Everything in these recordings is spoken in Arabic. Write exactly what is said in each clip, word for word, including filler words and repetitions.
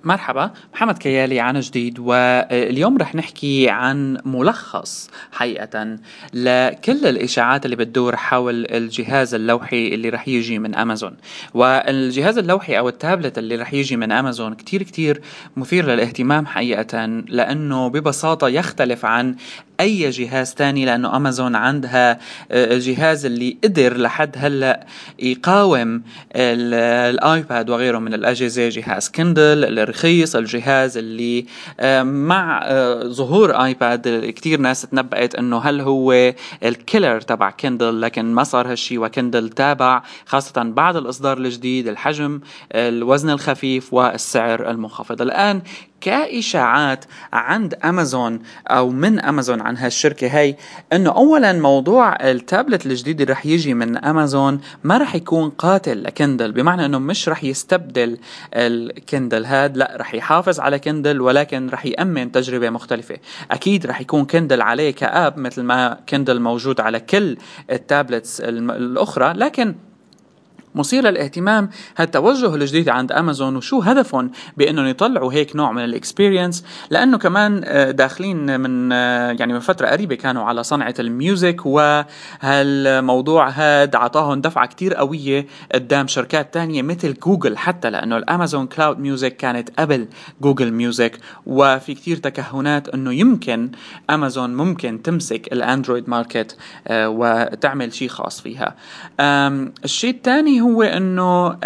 مرحبا، محمد كيالي عن جديد. واليوم رح نحكي عن ملخص حقيقة لكل الإشاعات اللي بتدور حول الجهاز اللوحي اللي رح يجي من أمازون. والجهاز اللوحي أو التابلت اللي رح يجي من أمازون كتير كتير مثير للاهتمام حقيقة، لأنه ببساطة يختلف عن أي جهاز تاني، لأنه أمازون عندها الجهاز اللي قدر لحد هلأ يقاوم الآيباد وغيره من الأجهزة، جهاز كندل الرخيص، الجهاز اللي مع ظهور آيباد كتير ناس تنبأت أنه هل هو الكيلر تبع كندل، لكن ما صار هالشي، وكندل تابع خاصة بعد الإصدار الجديد، الحجم، الوزن الخفيف والسعر المنخفض. الآن كإشاعات عند أمازون أو من أمازون عن هالشركة هاي، أنه أولا موضوع التابلت الجديد اللي رح يجي من أمازون ما رح يكون قاتل لكندل، بمعنى أنه مش رح يستبدل الكندل هاد، لا رح يحافظ على كندل، ولكن رح يأمن تجربة مختلفة. أكيد رح يكون كندل عليه كآب مثل ما كندل موجود على كل التابلتس الأخرى، لكن مثير للاهتمام هالتوجه الجديد عند أمازون، وشو هدفهم بأنه يطلعوا هيك نوع من الإكسبيرينس، لأنه كمان داخلين من يعني من فترة قريبة كانوا على صنعة الميوزك، وهالموضوع هاد عطاهم دفعة كتير قوية قدام شركات تانية مثل جوجل، حتى لأنه الأمازون كلاود ميوزك كانت قبل جوجل ميوزك، وفي كتير تكهنات أنه يمكن أمازون ممكن تمسك الأندرويد ماركت وتعمل شيء خاص فيها. الشيء الثاني هو أنه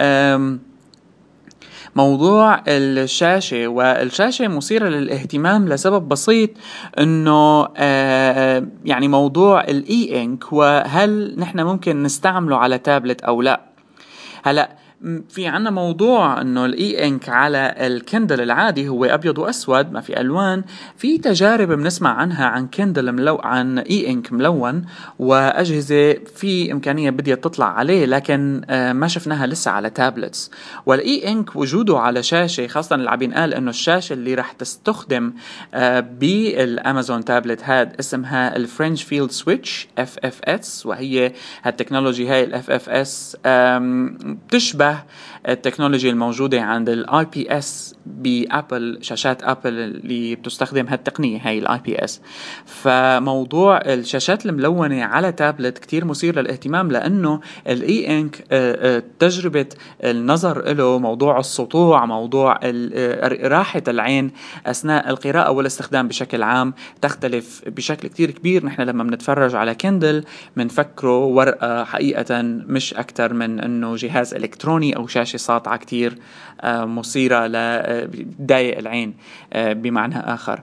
موضوع الشاشة، والشاشة مثيرة للاهتمام لسبب بسيط، أنه يعني موضوع الإي إنك، وهل نحن ممكن نستعمله على تابلت أو لا. هلأ في عنا موضوع انه الاي انك على الكندل العادي هو ابيض واسود ما في الوان. في تجارب بنسمع عنها عن كندل ملو عن اي انك ملون، واجهزه في امكانيه بديت تطلع عليه، لكن ما شفناها لسه على تابلتس. والاي انك وجوده على شاشه، خاصه اللي عم ينقال انه الشاشه اللي راح تستخدم بالامازون تابلت هاد اسمها الفرنش فيلد سويتش اف اف اس، وهي هالتكنولوجي هاي الاف اف اس تشبه التكنولوجيا الموجودة عند الاي بي اس بأبل، شاشات أبل اللي بتستخدم هالتقنية هاي الاي بي اس. فموضوع الشاشات الملونة على تابلت كتير مثير للاهتمام، لأنه الاي انك تجربة النظر له، موضوع السطوع، موضوع راحة العين أثناء القراءة والاستخدام بشكل عام تختلف بشكل كتير كبير. نحن لما بنتفرج على كندل منفكره ورقة حقيقة، مش أكتر من أنه جهاز إلكتروني أو شاشة ساطعة كتير مثيرة لضايق العين بمعنى آخر.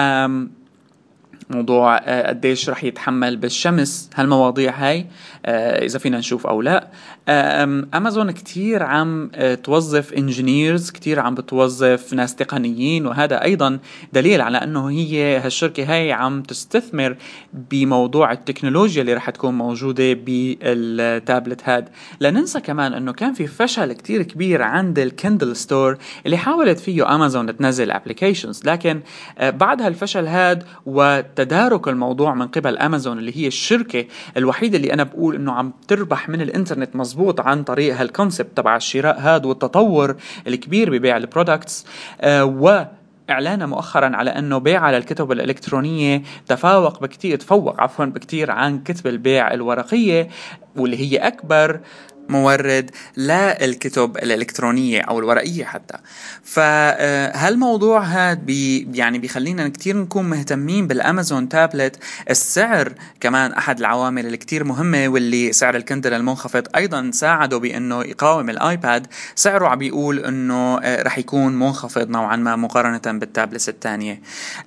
موضوع قديش رح يتحمل بالشمس هالمواضيع هاي إذا فينا نشوف أو لا. أمازون كتير عم توظف انجينيرز، كتير عم بتوظف ناس تقنيين، وهذا أيضا دليل على أنه هي هالشركة هاي عم تستثمر بموضوع التكنولوجيا اللي رح تكون موجودة بالتابلت هاد. لا ننسى كمان أنه كان في فشل كتير كبير عند الكندل ستور اللي حاولت فيه أمازون تنزل أبليكيشنز، لكن بعد هالفشل هاد وتدارك الموضوع من قبل أمازون اللي هي الشركة الوحيدة اللي أنا بقول أنه عم تربح من الإنترنت مزبوط عن طريق هالكونسبت تبع الشراء هاد والتطور الكبير ببيع البرودكتس، آه و إعلانه مؤخرا على أنه بيع للكتب الإلكترونية تفوق بكتير تفوق عفوا بكتير عن كتب البيع الورقية، واللي هي أكبر مورد للكتب الإلكترونية أو الورقية حتى. فهالموضوع هاد بي يعني بيخلينا كتير نكون مهتمين بالأمازون تابلت. السعر كمان أحد العوامل اللي كتير مهمة، واللي سعر الكندل المنخفض أيضا ساعده بأنه يقاوم الآيباد. سعره عم بيقول أنه رح يكون منخفض نوعا ما مقارنة بالتابلت الثانية.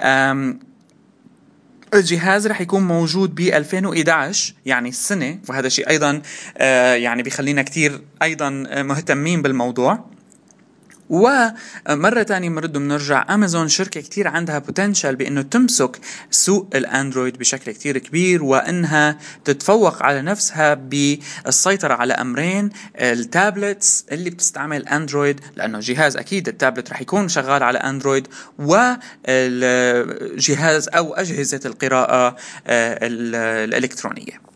الجهاز رح يكون موجود ب ألفين وإحدى عشر يعني السنة، وهذا شيء أيضا آه يعني بيخلينا كتير أيضا مهتمين بالموضوع. ومرة تانية مرد بنرجع، أمازون شركة كتير عندها بوتنشال بأنه تمسك سوق الأندرويد بشكل كتير كبير، وأنها تتفوق على نفسها بالسيطرة على أمرين: التابلتس اللي بتستعمل أندرويد، لأنه جهاز أكيد التابلت رح يكون شغال على أندرويد، والجهاز أو أجهزة القراءة الإلكترونية.